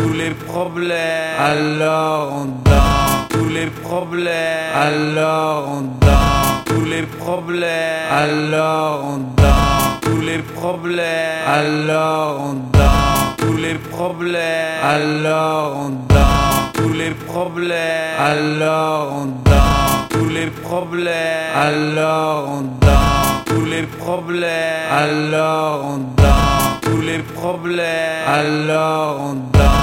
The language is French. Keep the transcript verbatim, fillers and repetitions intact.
tous les problèmes, alors on danse, tous les problèmes, alors on danse, tous les problèmes, alors on danse, tous les problèmes, alors on danse, tous les problèmes, alors on danse, tous les problèmes, alors on danse, tous les problèmes, alors on danse, tous les problèmes, alors on danse, tous les problèmes, alors on danse.